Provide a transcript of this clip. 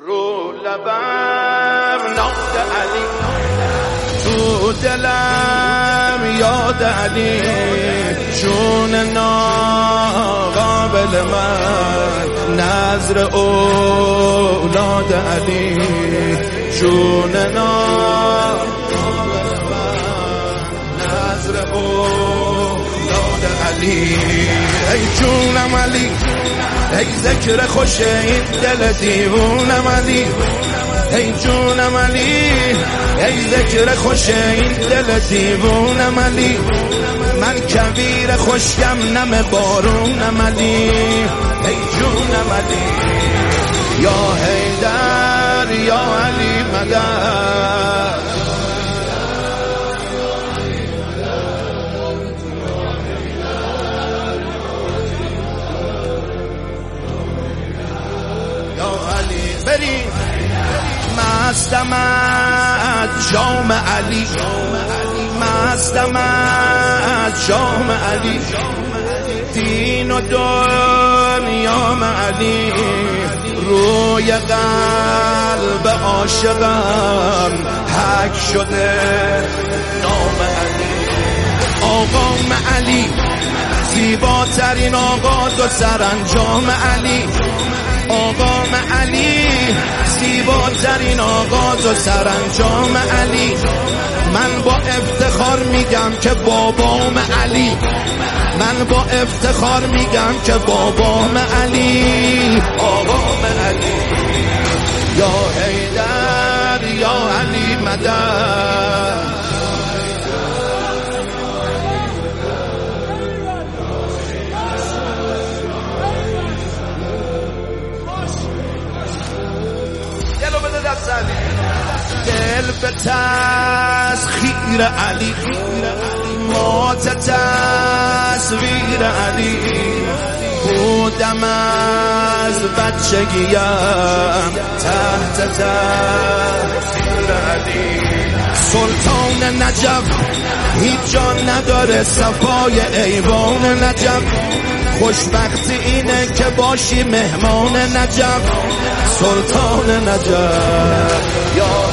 رو لبم ناز علی، تو دلم یاد علی، چون ناقابل من نظر اولاد علی، چون ناقابل من نظر اولاد علی. ای جونم علی، ای ذکر خوش این دل دیوونم علی، ای جونم علی، ای ذکر خوش این دل دیوونم علی، من کویر خوشگم نم بارونم علی، ای جونم علی، یا حیدر یا علی مدد. بریم مستم از جام علی، مستم از جام علی، دین و دنیام علی، روی قلب عاشقم حک شده نام علی. آقام علی زیباترین آغاز و سرانجام علی، آقام علی زیباترین آغاز و سرانجام علی، من با افتخار میگم که بابام علی، من با افتخار میگم که بابام علی، آقام علی، یا حیدر یا علی مدد. دل به تسخیر علی، مات تصویر علی، بودم از بچگیم تحت تأثیر علی. سلطان نجف هیچ جا نداره صفای ایوان نجف، خوشبختی اینه که باشی مهمان نجف، سلطان نجف یا